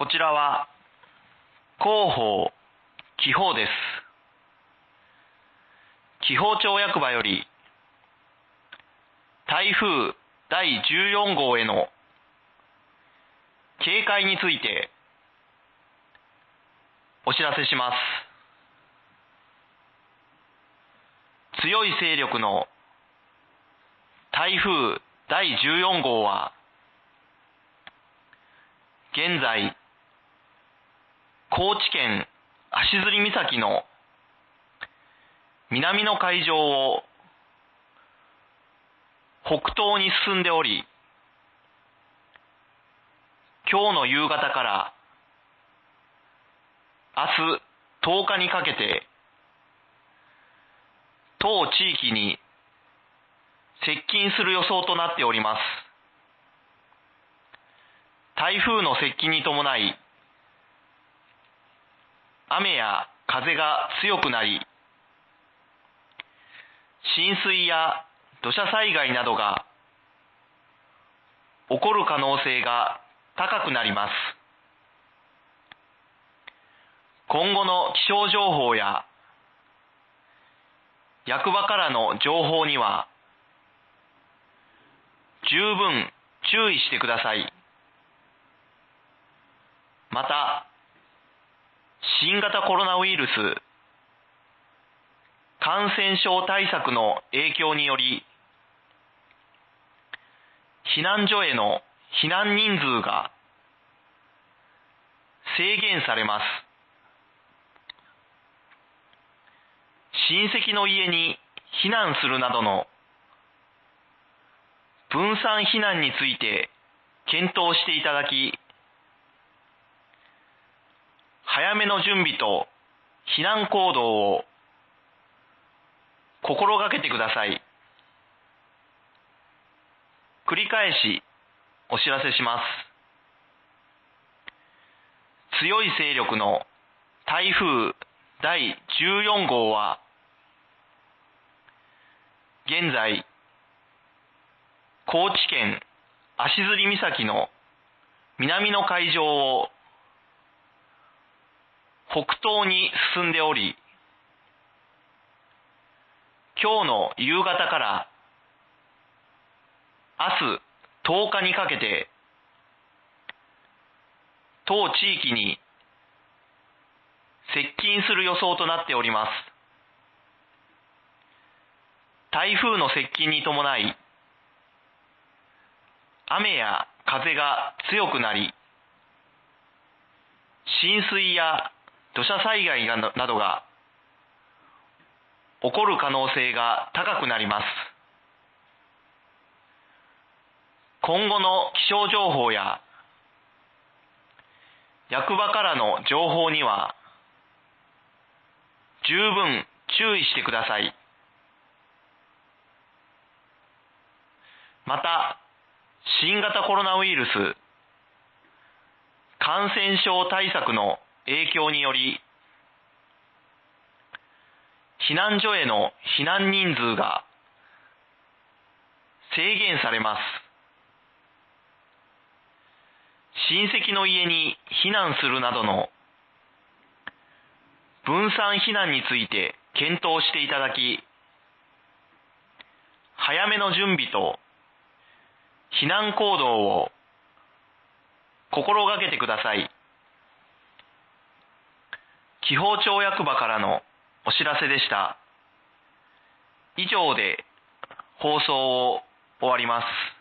こちらは広報気泡です。気泡町役場より台風第14号への警戒についてお知らせします。強い勢力の台風第14号は現在高知県足摺岬の南の海上を北東に進んでおり、今日の夕方から明日10日にかけて当地域に接近する予想となっております。台風の接近に伴い雨や風が強くなり、浸水や土砂災害などが起こる可能性が高くなります。今後の気象情報や役場からの情報には十分注意してください。また、新型コロナウイルス感染症対策の影響により、避難所への避難人数が制限されます。親戚の家に避難するなどの分散避難について検討していただき、早めの準備と避難行動を心がけてください。繰り返しお知らせします。強い勢力の台風第14号は現在高知県足摺岬の南の海上を北東に進んでおり、今日の夕方から明日10日にかけて当地域に接近する予想となっております。台風の接近に伴い雨や風が強くなり、浸水や土砂災害などが起こる可能性が高くなります。今後の気象情報や役場からの情報には十分注意してください。また、新型コロナウイルス感染症対策の影響により、避難所への避難人数が制限されます。親戚の家に避難するなどの分散避難について検討していただき、早めの準備と避難行動を心がけてください。気泡町役場からのお知らせでした。以上で放送を終わります。